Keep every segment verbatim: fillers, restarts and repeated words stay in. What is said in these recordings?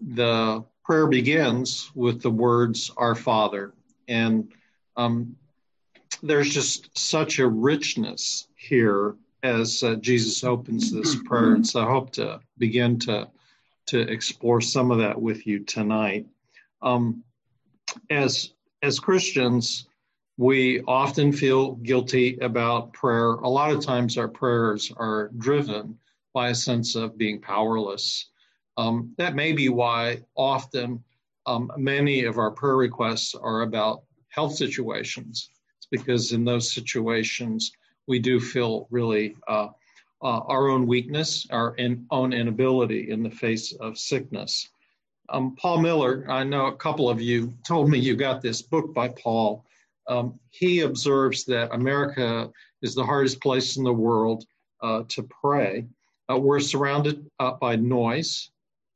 the prayer begins with the words, Our Father. And um, there's just such a richness here as uh, Jesus opens this prayer. And so I hope to begin to, to explore some of that with you tonight. Um, as, as Christians, we often feel guilty about prayer. A lot of times our prayers are driven by a sense of being powerless. Um, that may be why often um, many of our prayer requests are about health situations. It's because in those situations, we do feel really uh, uh, our own weakness, our in, own inability in the face of sickness. Um, Paul Miller, I know a couple of you told me you got this book by Paul. Um, he observes that America is the hardest place in the world uh, to pray. Uh, we're surrounded uh, by noise,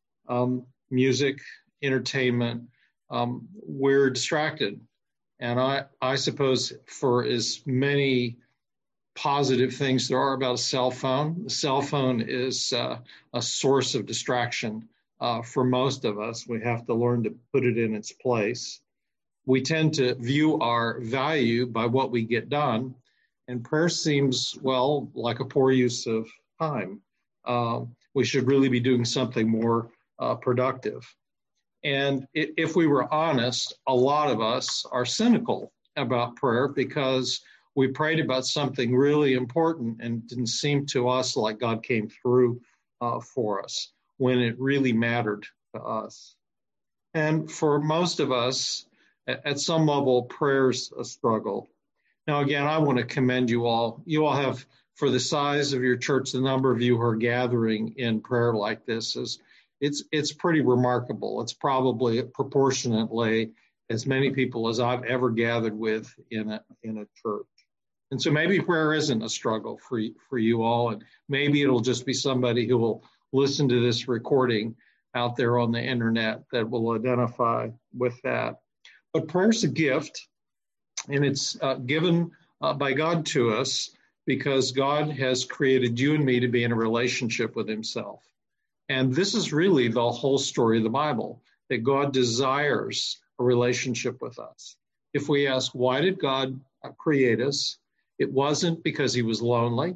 um, music, entertainment. Um, we're distracted. And I, I suppose for as many positive things there are about a cell phone, the cell phone is uh, a source of distraction uh, for most of us. We have to learn to put it in its place. We tend to view our value by what we get done, and prayer seems, well, like a poor use of time. Uh, we should really be doing something more uh, productive. And if we were honest, a lot of us are cynical about prayer because we prayed about something really important and it didn't seem to us like God came through uh, for us when it really mattered to us. And for most of us, at some level, prayer's a struggle. Now, again, I want to commend you all. You all have, for the size of your church, the number of you who are gathering in prayer like this is It's it's pretty remarkable. It's probably proportionately as many people as I've ever gathered with in a in a church. And so maybe prayer isn't a struggle for for you all, and maybe it'll just be somebody who will listen to this recording out there on the internet that will identify with that. But prayer's a gift, and it's uh, given uh, by God to us because God has created you and me to be in a relationship with himself. And this is really the whole story of the Bible, that God desires a relationship with us. If we ask, why did God create us? It wasn't because he was lonely.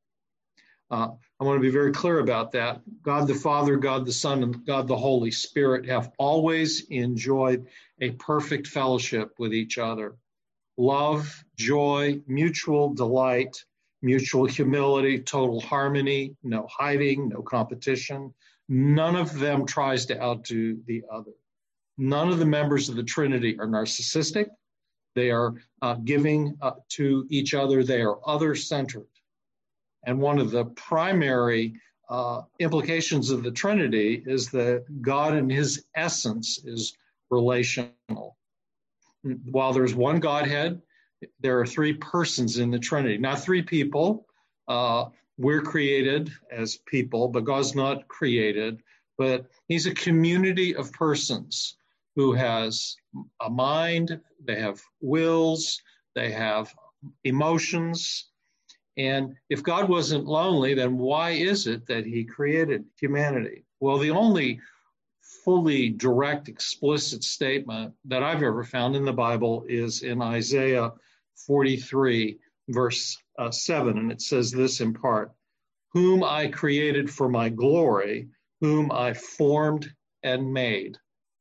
Uh, I want to be very clear about that. God the Father, God the Son, and God the Holy Spirit have always enjoyed a perfect fellowship with each other. Love, joy, mutual delight, mutual humility, total harmony, no hiding, no competition. None of them tries to outdo the other. None of the members of the Trinity are narcissistic. They are uh, giving uh, to each other. They are other-centered. And one of the primary uh, implications of the Trinity is that God in his essence is relational. While there's one Godhead, there are three persons in the Trinity, not three people. Uh, we're created as people, but God's not created. But he's a community of persons who has a mind, they have wills, they have emotions. And if God wasn't lonely, then why is it that he created humanity? Well, the only fully direct, explicit statement that I've ever found in the Bible is in Isaiah forty-three, verse uh, seven, and it says this in part, whom I created for my glory, whom I formed and made.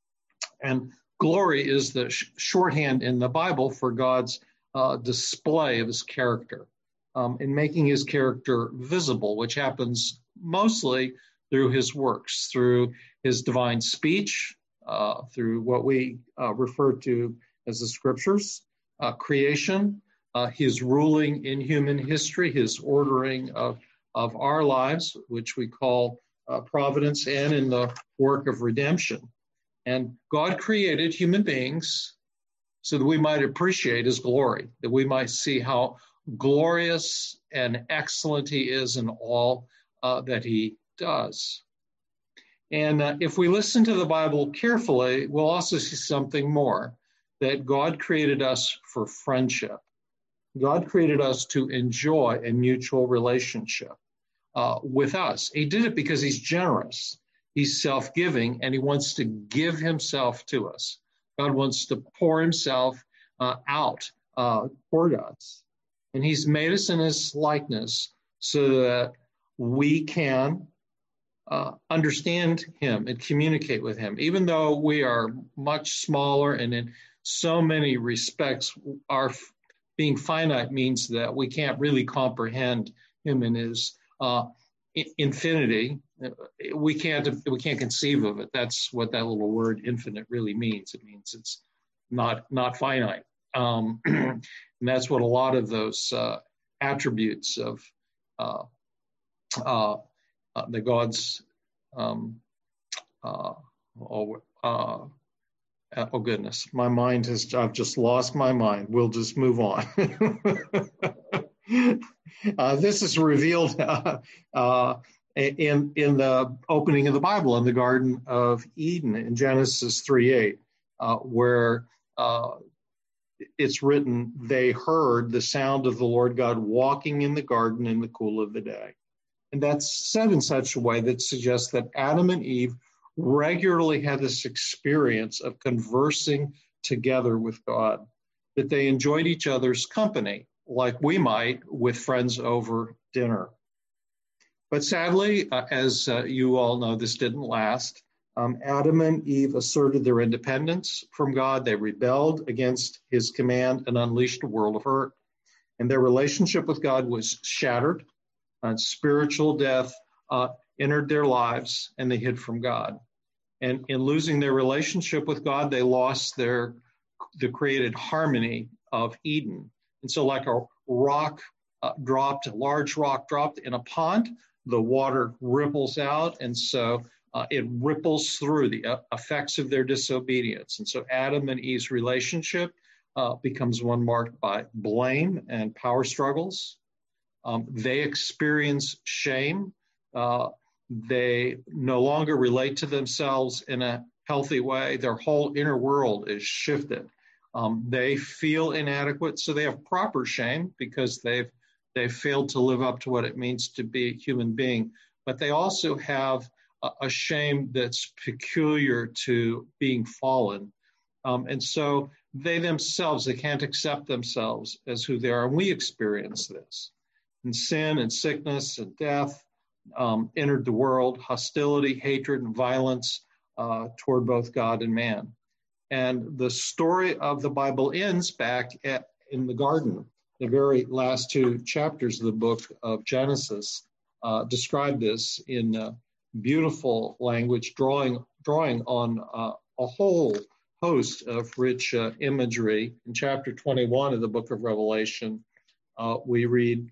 And glory is the sh- shorthand in the Bible for God's uh, display of his character, um, in making his character visible, which happens mostly through his works, through his divine speech, uh, through what we uh, refer to as the scriptures, uh, creation, uh, his ruling in human history, his ordering of, of our lives, which we call uh, providence, and in the work of redemption. And God created human beings so that we might appreciate his glory, that we might see how glorious and excellent he is in all uh, that he does. And uh, if we listen to the Bible carefully, we'll also see something more, that God created us for friendship. God created us to enjoy a mutual relationship uh, with us. He did it because he's generous. He's self-giving, and he wants to give himself to us. God wants to pour himself uh, out uh, toward us. And he's made us in his likeness so that we can uh, understand him and communicate with him. Even though we are much smaller and in so many respects, our being finite means that we can't really comprehend him in his uh, infinity. We can't we can't conceive of it. That's what that little word infinite really means. It means it's not not finite. Um, and that's what a lot of those uh, attributes of uh, uh, uh, the gods. Um, uh, oh, uh, oh goodness, my mind has. I've just lost my mind. We'll just move on. uh, this is revealed uh, uh, in in the opening of the Bible in the Garden of Eden in Genesis three eight, uh, where uh, it's written, they heard the sound of the Lord God walking in the garden in the cool of the day. And that's said in such a way that suggests that Adam and Eve regularly had this experience of conversing together with God, that they enjoyed each other's company, like we might with friends over dinner. But sadly, uh, as uh, you all know, this didn't last. Um, Adam and Eve asserted their independence from God. They rebelled against his command and unleashed a world of hurt. And their relationship with God was shattered. And spiritual death uh, entered their lives, and they hid from God. And in losing their relationship with God, they lost their the created harmony of Eden. And so like a rock uh, dropped, a large rock dropped in a pond, the water ripples out, and so uh, it ripples through the uh, effects of their disobedience. And so Adam and Eve's relationship uh, becomes one marked by blame and power struggles. Um, they experience shame. Uh, they no longer relate to themselves in a healthy way. Their whole inner world is shifted. Um, they feel inadequate, so they have proper shame because they've they've failed to live up to what it means to be a human being. But they also have a, a shame that's peculiar to being fallen. Um, and so they themselves, they can't accept themselves as who they are. And we experience this. And sin and sickness and death um, entered the world, hostility, hatred, and violence uh, toward both God and man. And the story of the Bible ends back at, in the garden. The very last two chapters of the book of Genesis uh, describe this in uh, beautiful language, drawing, drawing on uh, a whole host of rich uh, imagery. In chapter twenty-one of the book of Revelation, uh, we read,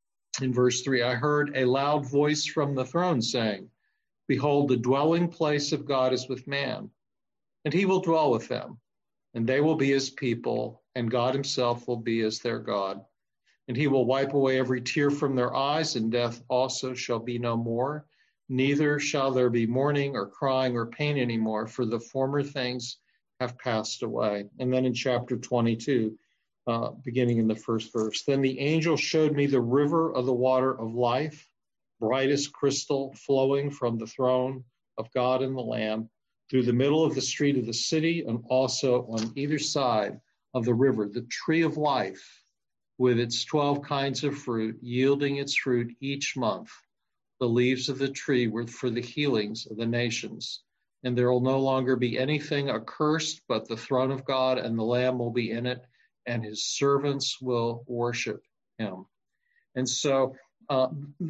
in verse three, I heard a loud voice from the throne saying, behold, the dwelling place of God is with man, and he will dwell with them, and they will be his people, and God himself will be as their God. And he will wipe away every tear from their eyes, and death also shall be no more. Neither shall there be mourning or crying or pain anymore, for the former things have passed away. And then in chapter twenty-two, Uh, beginning in the first verse. Then the angel showed me the river of the water of life, bright as crystal, flowing from the throne of God and the Lamb through the middle of the street of the city, and also on either side of the river, the tree of life with its twelve kinds of fruit, yielding its fruit each month. The leaves of the tree were for the healings of the nations. And there will no longer be anything accursed, but the throne of God and the Lamb will be in it, and his servants will worship him. And so uh,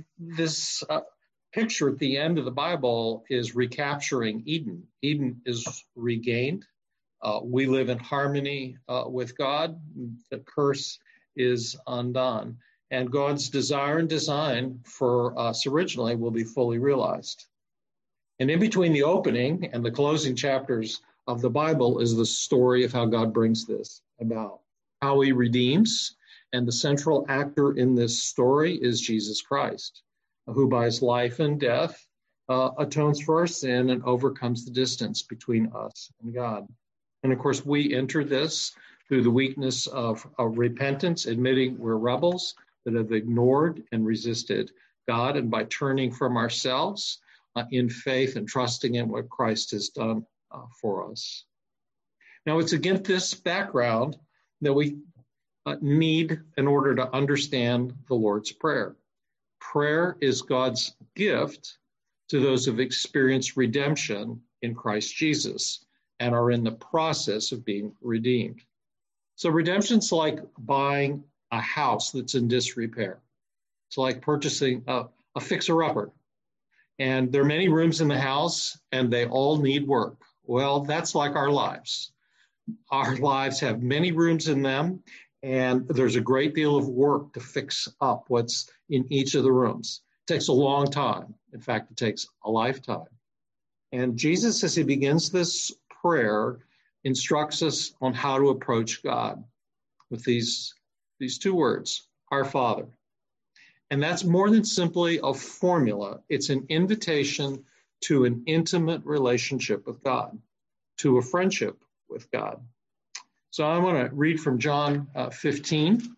this uh, picture at the end of the Bible is recapturing Eden. Eden is regained. Uh, we live in harmony uh, with God. The curse is undone. And God's desire and design for us originally will be fully realized. And in between the opening and the closing chapters of the Bible is the story of how God brings this about, how he redeems. And the central actor in this story is Jesus Christ, who by his life and death uh, atones for our sin and overcomes the distance between us and God. And of course, we enter this through the weakness of, of repentance, admitting we're rebels that have ignored and resisted God, and by turning from ourselves, uh, in faith and trusting in what Christ has done uh, for us. Now, it's against this background that we uh, need in order to understand the Lord's Prayer. Prayer is God's gift to those who've experienced redemption in Christ Jesus and are in the process of being redeemed. So redemption's like buying a house that's in disrepair. It's like purchasing a, a fixer-upper. And there are many rooms in the house, and they all need work. Well, that's like our lives. Our lives have many rooms in them, and there's a great deal of work to fix up what's in each of the rooms. It takes a long time. In fact, it takes a lifetime. And Jesus, as he begins this prayer, instructs us on how to approach God with these, these two words, our Father. And that's more than simply a formula. It's an invitation to an intimate relationship with God, to a friendship with God. So I want to read from John uh, fifteen.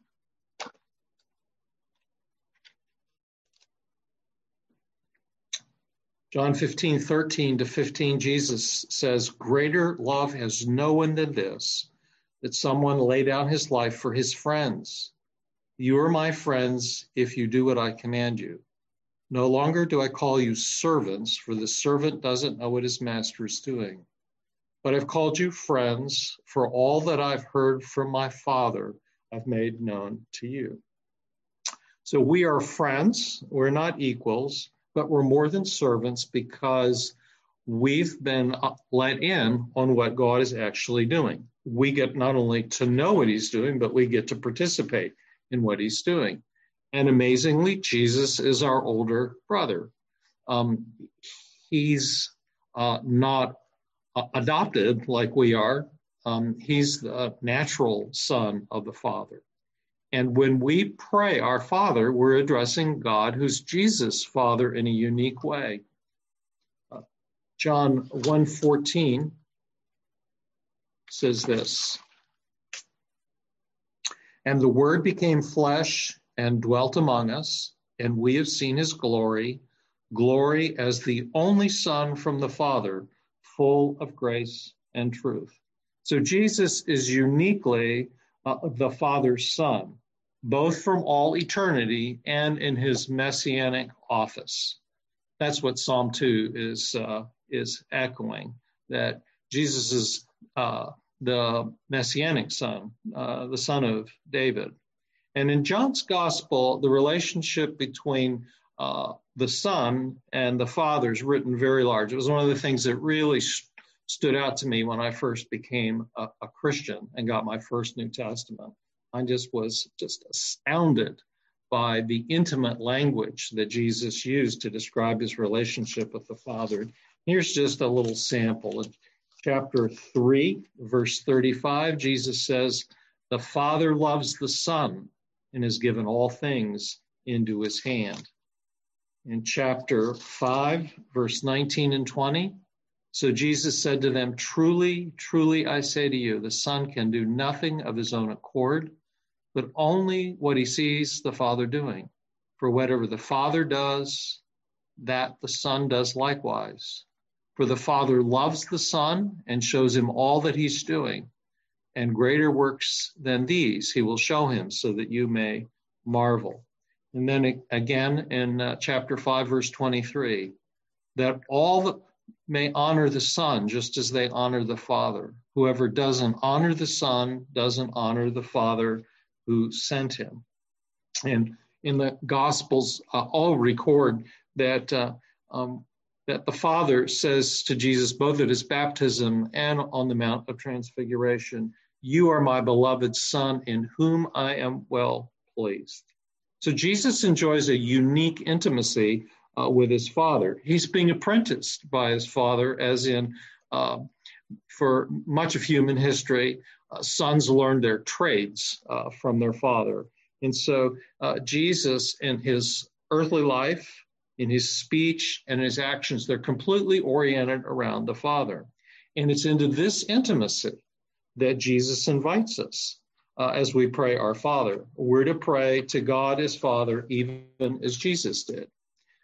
John fifteen, thirteen to fifteen, Jesus says, "Greater love has no one than this, that someone lay down his life for his friends. You are my friends if you do what I command you. No longer do I call you servants, for the servant doesn't know what his master is doing. But I've called you friends, for all that I've heard from my Father I've made known to you." So we are friends. We're not equals, but we're more than servants because we've been let in on what God is actually doing. We get not only to know what he's doing, but we get to participate in what he's doing. And amazingly, Jesus is our older brother. Um, he's uh, not uh, adopted like we are. Um, he's the natural son of the Father. And when we pray our Father, we're addressing God, who's Jesus' Father, in a unique way. Uh, John one fourteen says this, "And the Word became flesh and dwelt among us, and we have seen his glory, glory as the only Son from the Father, full of grace and truth." So Jesus is uniquely uh, the Father's Son, both from all eternity and in his messianic office. That's what Psalm two is uh, is echoing, that Jesus is uh, the messianic son, uh, the son of David. And in John's gospel, the relationship between uh, the Son and the Father is written very large. It was one of the things that really st- stood out to me when I first became a, a Christian and got my first New Testament. I just was just astounded by the intimate language that Jesus used to describe his relationship with the Father. Here's just a little sample. In chapter three, verse thirty-five, Jesus says, "The Father loves the Son and has given all things into his hand." In chapter five, verse nineteen and twenty, "So Jesus said to them, 'Truly, truly, I say to you, the Son can do nothing of his own accord, but only what he sees the Father doing. For whatever the Father does, that the Son does likewise. For the Father loves the Son and shows him all that he's doing, and greater works than these he will show him, so that you may marvel.'" And then again in uh, chapter five, verse twenty-three, "That all the, may honor the Son just as they honor the Father. Whoever doesn't honor the Son doesn't honor the Father who sent him." And in the Gospels, uh, all record that uh, um, that the Father says to Jesus, both at his baptism and on the Mount of Transfiguration, "You are my beloved Son, in whom I am well pleased." So Jesus enjoys a unique intimacy uh, with his Father. He's being apprenticed by his Father, as in uh, for much of human history, uh, sons learned their trades uh, from their father. And so uh, Jesus, in his earthly life, in his speech and his actions, they're completely oriented around the Father. And it's into this intimacy that Jesus invites us uh, as we pray our Father. We're to pray to God as Father, even as Jesus did.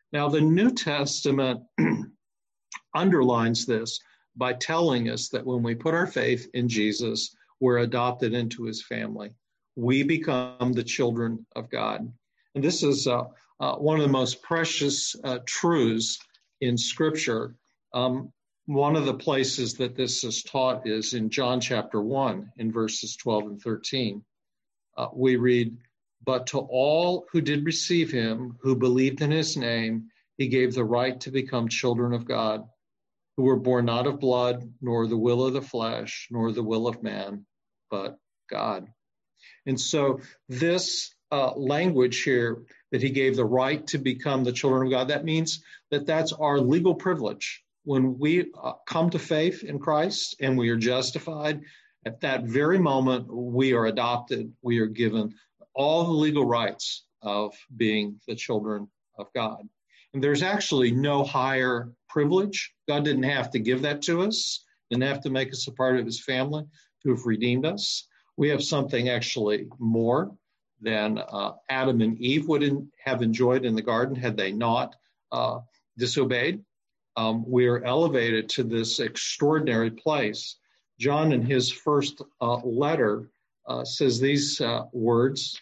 Now, the New Testament underlines this by telling us that when we put our faith in Jesus, we're adopted into his family. We become the children of God. And this is uh, uh, one of the most precious uh, truths in Scripture. Um, one of the places that this is taught is in John chapter one, in verses twelve and thirteen. Uh, we read, "But to all who did receive him, who believed in his name, he gave the right to become children of God, who were born not of blood, nor the will of the flesh, nor the will of man, but God." And so this uh, language here, that he gave the right to become the children of God, that means that that's our legal privilege. When we uh, come to faith in Christ and we are justified, at that very moment, we are adopted. We are given all the legal rights of being the children of God. And there's actually no higher privilege. God didn't have to give that to us, didn't have to make us a part of his family to have redeemed us. We have something actually more than uh, Adam and Eve would in, have enjoyed in the garden had they not uh, disobeyed. Um, we are elevated to this extraordinary place. John, in his first uh, letter, uh, says these uh, words.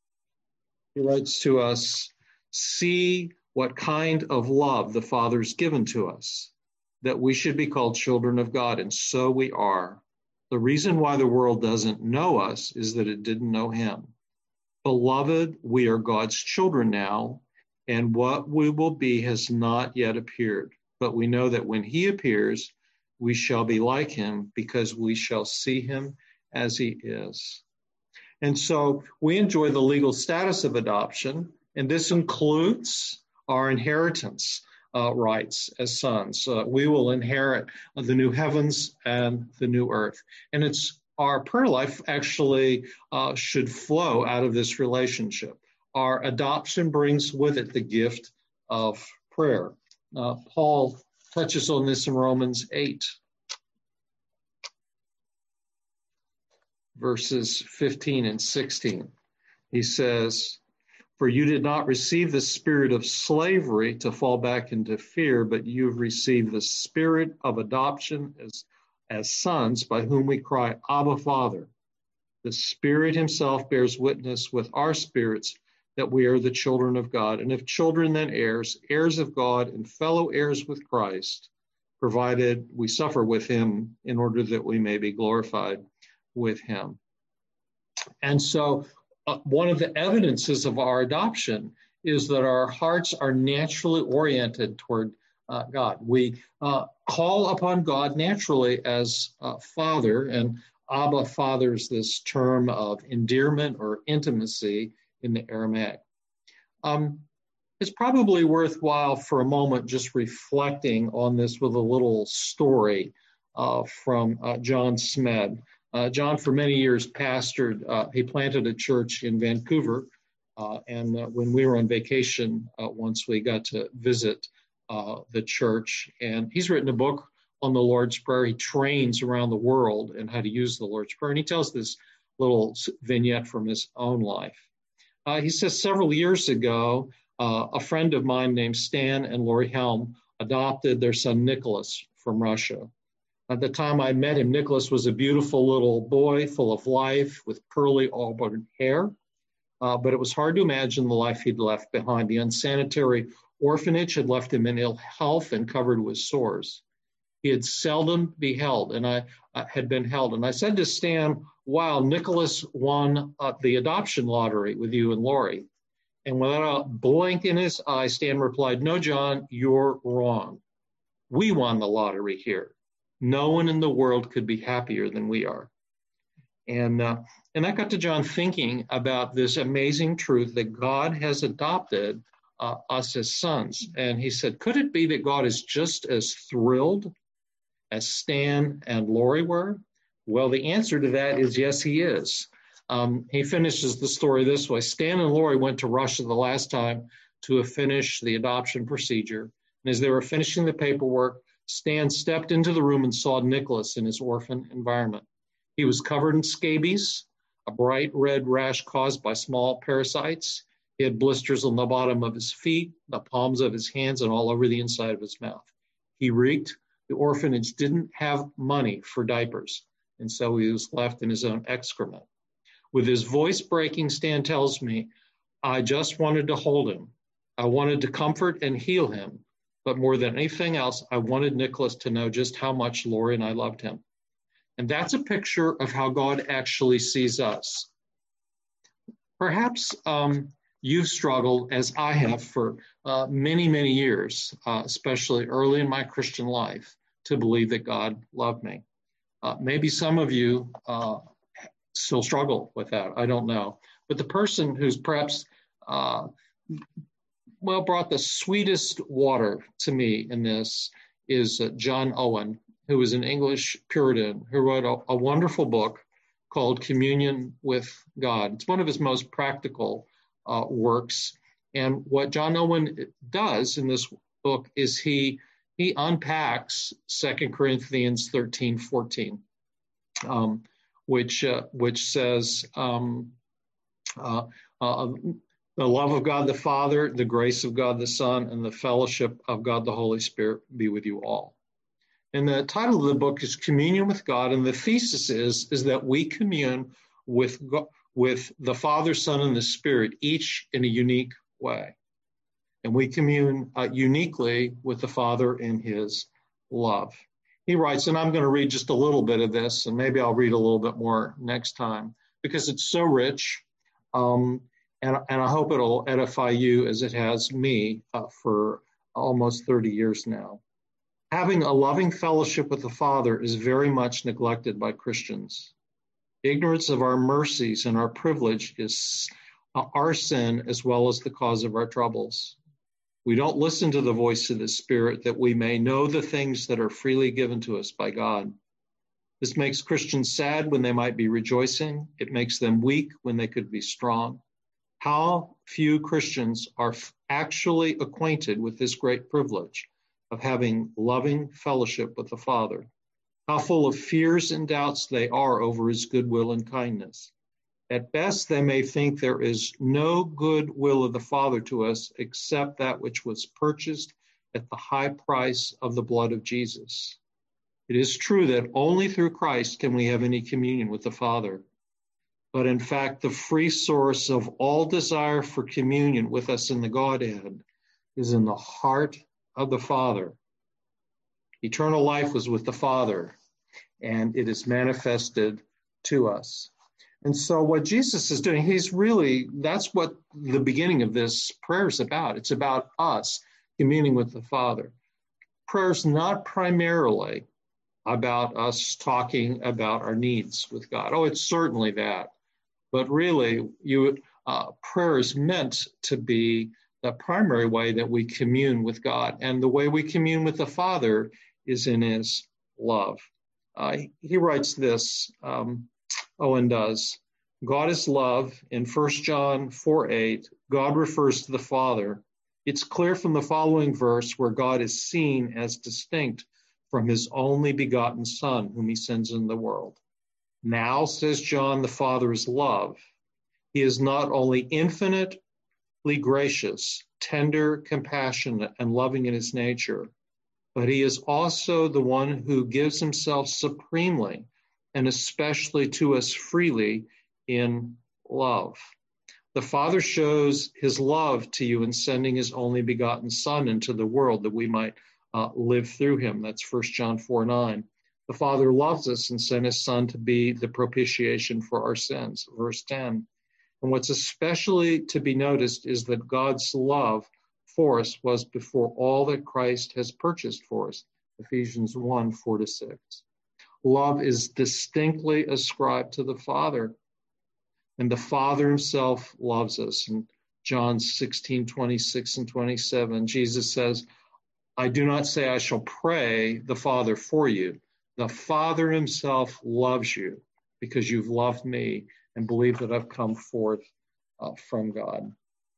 He writes to us, "See what kind of love the Father's given to us, that we should be called children of God, and so we are. The reason why the world doesn't know us is that it didn't know him. Beloved, we are God's children now, and what we will be has not yet appeared. But we know that when he appears, we shall be like him, because we shall see him as he is." And so we enjoy the legal status of adoption, and this includes our inheritance uh, rights as sons. Uh, we will inherit the new heavens and the new earth. And it's our prayer life actually uh, should flow out of this relationship. Our adoption brings with it the gift of prayer. Uh, Paul touches on this in Romans eight, verses fifteen and sixteen. He says, "For you did not receive the spirit of slavery to fall back into fear, but you've received the spirit of adoption as, as sons, by whom we cry, Abba, Father. The Spirit himself bears witness with our spirits that we are the children of God. And if children, then heirs, heirs of God and fellow heirs with Christ, provided we suffer with him in order that we may be glorified with him." And so uh, one of the evidences of our adoption is that our hearts are naturally oriented toward uh, God. We uh, call upon God naturally as uh, Father, and Abba, Father, is this term of endearment or intimacy in the Aramaic. Um, it's probably worthwhile for a moment just reflecting on this with a little story uh, from uh, John Smed. Uh, John, for many years, pastored. Uh, he planted a church in Vancouver, uh, and uh, when we were on vacation, uh, once we got to visit uh, the church. And he's written a book on the Lord's Prayer. He trains around the world in how to use the Lord's Prayer, and he tells this little vignette from his own life. Uh, he says several years ago, uh, a friend of mine named Stan and Lori Helm adopted their son Nicholas from Russia. At the time I met him, Nicholas was a beautiful little boy full of life with curly auburn hair, uh, but it was hard to imagine the life he'd left behind. The unsanitary orphanage had left him in ill health and covered with sores. He had seldom beheld, and I uh, had been held. And I said to Stan, "Wow, Nicholas won uh, the adoption lottery with you and Lori." And without a blink in his eye, Stan replied, "No, John, you're wrong. We won the lottery here. No one in the world could be happier than we are." And uh, and that got to John thinking about this amazing truth that God has adopted uh, us as sons. And he said, could it be that God is just as thrilled as Stan and Lori were? Well, the answer to that is yes, he is. Um, he finishes the story this way. Stan and Lori went to Russia the last time to finish the adoption procedure. And as they were finishing the paperwork, Stan stepped into the room and saw Nicholas in his orphan environment. He was covered in scabies, a bright red rash caused by small parasites. He had blisters on the bottom of his feet, the palms of his hands, and all over the inside of his mouth. He reeked. The orphanage didn't have money for diapers, and so he was left in his own excrement. With his voice breaking, Stan tells me, I just wanted to hold him. I wanted to comfort and heal him. But more than anything else, I wanted Nicholas to know just how much Lori and I loved him. And that's a picture of how God actually sees us. Perhaps um, you've struggled, as I have for uh, many, many years, uh, especially early in my Christian life, to believe that God loved me. Uh, maybe some of you uh, still struggle with that. I don't know. But the person who's perhaps, uh, well, brought the sweetest water to me in this is uh, John Owen, who was an English Puritan who wrote a, a wonderful book called Communion with God. It's one of his most practical uh, works. And what John Owen does in this book is he he unpacks Second Corinthians thirteen fourteen, um, which uh, which says, um, uh, uh, the love of God the Father, the grace of God the Son, and the fellowship of God the Holy Spirit be with you all. And the title of the book is Communion with God, and the thesis is, is that we commune with God, with the Father, Son, and the Spirit, each in a unique way. And we commune uh, uniquely with the Father in his love. He writes, and I'm going to read just a little bit of this, and maybe I'll read a little bit more next time, because it's so rich. Um, And, and I hope it'll edify you as it has me uh, for almost thirty years now. Having a loving fellowship with the Father is very much neglected by Christians. Ignorance of our mercies and our privilege is uh, our sin as well as the cause of our troubles. We don't listen to the voice of the Spirit that we may know the things that are freely given to us by God. This makes Christians sad when they might be rejoicing. It makes them weak when they could be strong. How few Christians are actually acquainted with this great privilege of having loving fellowship with the Father. How full of fears and doubts they are over his goodwill and kindness. At best, they may think there is no good will of the Father to us except that which was purchased at the high price of the blood of Jesus. It is true that only through Christ can we have any communion with the Father. But in fact, the free source of all desire for communion with us in the Godhead is in the heart of the Father. Eternal life was with the Father, and it is manifested to us. And so what Jesus is doing, he's really, that's what the beginning of this prayer is about. It's about us communing with the Father. Prayer is not primarily about us talking about our needs with God. Oh, it's certainly that. But really, you, uh, prayer is meant to be the primary way that we commune with God. And the way we commune with the Father is in his love. Uh, he writes this, um, Owen does, God is love. In First John four eight, God refers to the Father. It's clear from the following verse where God is seen as distinct from his only begotten Son, whom he sends in the world. Now, says John, the Father is love. He is not only infinitely gracious, tender, compassionate, and loving in his nature, but he is also the one who gives himself supremely and especially to us freely in love. The Father shows his love to you in sending his only begotten Son into the world that we might uh, live through him. That's First John four nine. The Father loves us and sent his Son to be the propitiation for our sins, verse ten. And what's especially to be noticed is that God's love for us was before all that Christ has purchased for us, Ephesians one four to six. Love is distinctly ascribed to the Father, and the Father himself loves us. In John sixteen twenty-six and twenty-seven, Jesus says, I do not say I shall pray the Father for you. The Father himself loves you because you've loved me and believe that I've come forth uh, from God.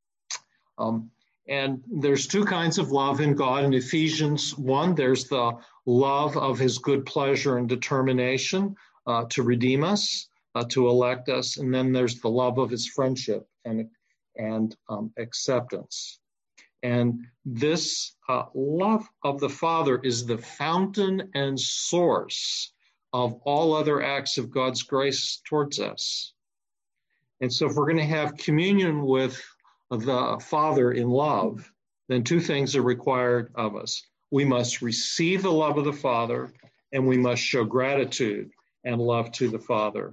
Um, and there's two kinds of love in God. In Ephesians one, there's the love of his good pleasure and determination uh, to redeem us, uh, to elect us. And then there's the love of his friendship and and um, acceptance. And this uh, love of the Father is the fountain and source of all other acts of God's grace towards us. And so if we're going to have communion with the Father in love, then two things are required of us. We must receive the love of the Father, and we must show gratitude and love to the Father.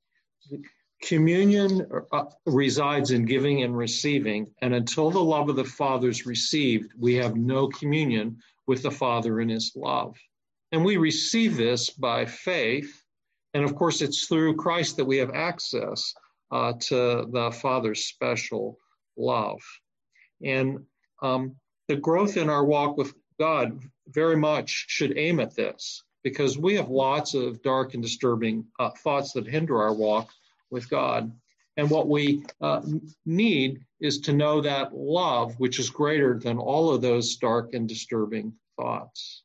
Communion uh, resides in giving and receiving, and until the love of the Father is received, we have no communion with the Father in his love. And we receive this by faith, and of course it's through Christ that we have access uh, to the Father's special love. And um, the growth in our walk with God very much should aim at this, because we have lots of dark and disturbing uh, thoughts that hinder our walk with God. And what we uh, need is to know that love, which is greater than all of those dark and disturbing thoughts.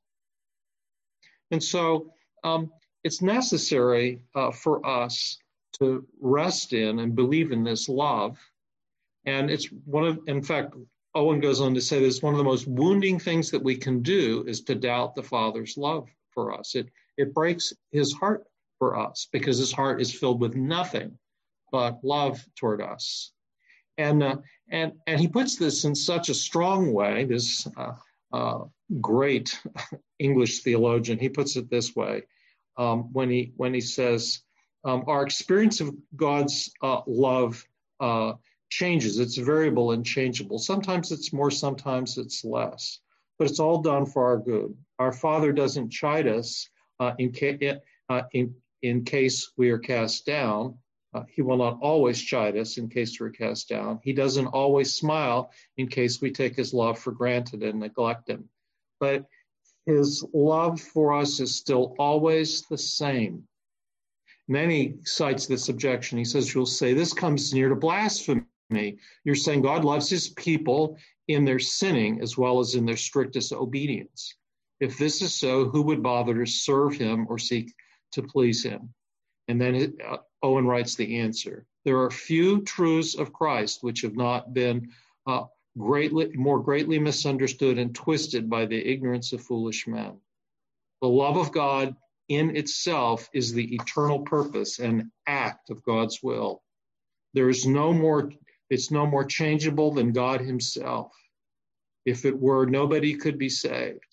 And so um, it's necessary uh, for us to rest in and believe in this love. And it's one of, in fact, Owen goes on to say this, one of the most wounding things that we can do is to doubt the Father's love for us. It, it breaks his heart for us, because his heart is filled with nothing but love toward us. And uh, and and he puts this in such a strong way, this uh, uh, great English theologian, he puts it this way, um, when he when he says, um, our experience of God's uh, love uh, changes. It's variable and changeable. Sometimes it's more, sometimes it's less, but it's all done for our good. Our Father doesn't chide us uh, in case uh, in in case we are cast down. Uh, he will not always chide us in case we're cast down. He doesn't always smile in case we take his love for granted and neglect him. But his love for us is still always the same. And then he cites this objection. He says, you'll say, this comes near to blasphemy. You're saying God loves his people in their sinning as well as in their strictest obedience. If this is so, who would bother to serve him or seek to please him? And then uh, Owen writes the answer. There are few truths of Christ which have not been uh, greatly more greatly misunderstood and twisted by the ignorance of foolish men. The love of God in itself is the eternal purpose and act of God's will. There is no more, it's no more changeable than God himself. If it were, nobody could be saved.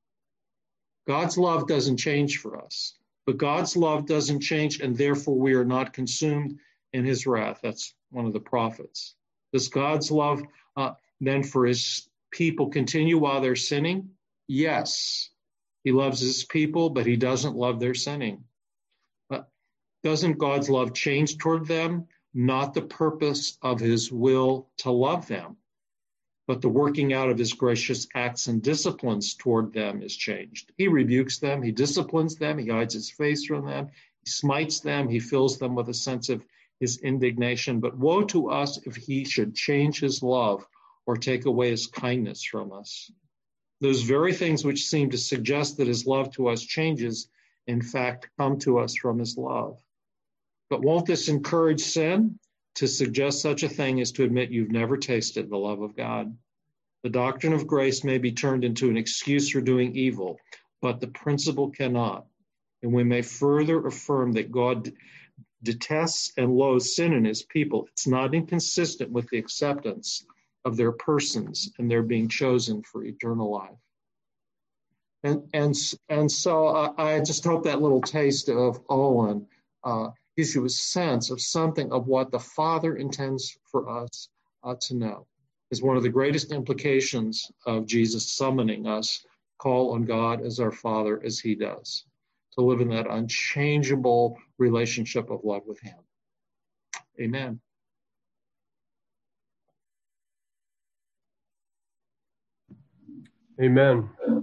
God's love doesn't change for us, but God's love doesn't change, and therefore we are not consumed in his wrath. That's one of the prophets. Does God's love uh, then for his people continue while they're sinning? Yes. He loves his people, but he doesn't love their sinning. Uh, doesn't God's love change toward them? Not the purpose of his will to love them, but the working out of his gracious acts and disciplines toward them is changed. He rebukes them, he disciplines them, he hides his face from them, he smites them, he fills them with a sense of his indignation. But woe to us if he should change his love or take away his kindness from us. Those very things which seem to suggest that his love to us changes, in fact, come to us from his love. But won't this encourage sin? To suggest such a thing is to admit you've never tasted the love of God. The doctrine of grace may be turned into an excuse for doing evil, but the principle cannot. And we may further affirm that God detests and loathes sin in his people. It's not inconsistent with the acceptance of their persons and their being chosen for eternal life. And and and so uh, I just hope that little taste of Owen uh, gives you a sense of something of what the Father intends for us uh, to know. Is one of the greatest implications of Jesus summoning us, call on God as our Father as he does, to live in that unchangeable relationship of love with him. Amen. Amen.